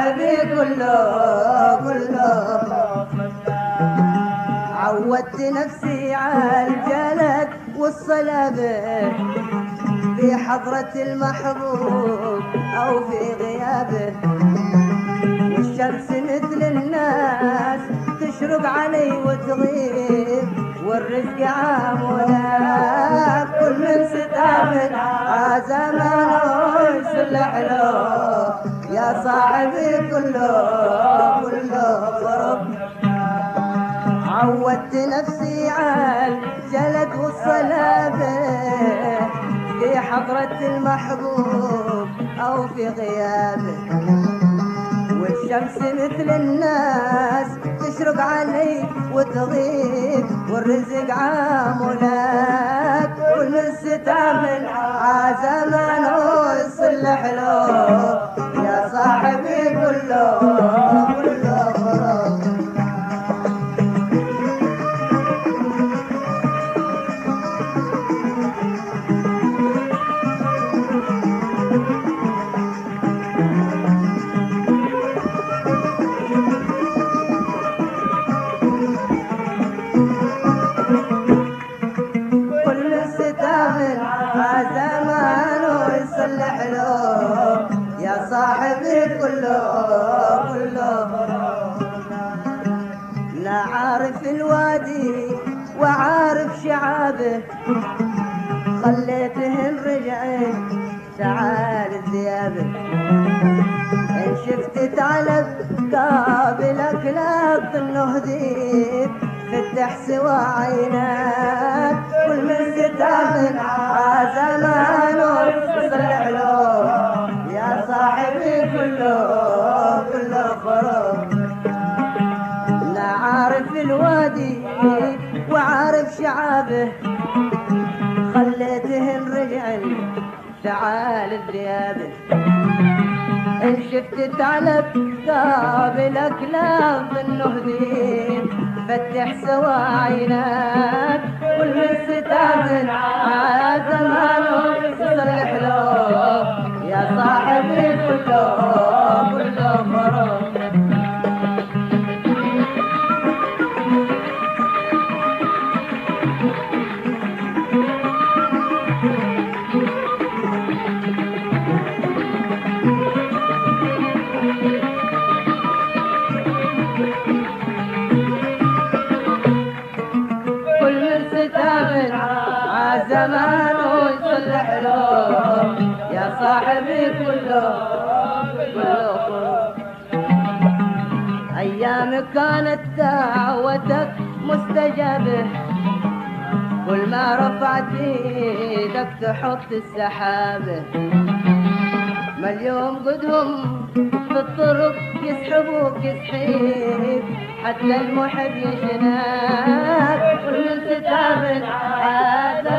صاحبي كله عودت نفسي على الجلد والصلابة في حضرة المحبوب أو في غيابه، والشمس مثل الناس تشرق علي وتغيب، والرزق عامنا كل من ستامن زمانه يصلح له يا صاحبي كله غرب. عودت نفسي على الجلد والصلابة في حضرة المحبوب أو في غيابه، والشمس مثل الناس تشرق علي وتغيب، والرزق عاملك كل من ستامن زمانه يصلح له يا صاحبي كله غرب. زمانه يصلح له يا صاحبي كله لا عارف الوادي وعارف شعابه، خليتهن رجعت تعال ذيابه، ان شفت تعلب قابلك لا تظنه ذيب، فتح سوى عينك كل من ستامن زمانه يصلح له يا صاحبي كله خرب. لا عارف الوادي وعارف شعابه، خليتهن رجعن تعال الذيابه، ان شفت تعلب قابلك لا تظنه ذيب، فتح سوى عينك كل من ستامن زمانه يصلح له يا صاحبي كله مرض. زمانه يصلح له يا صاحبي كله أيام كانت دعوتك مستجابة، كل ما رفعت ايدك تحط السحابة، ما اليوم قدهم في الطرق يسحبوك يسحيب، حتى المحب يشناك كل من ستامن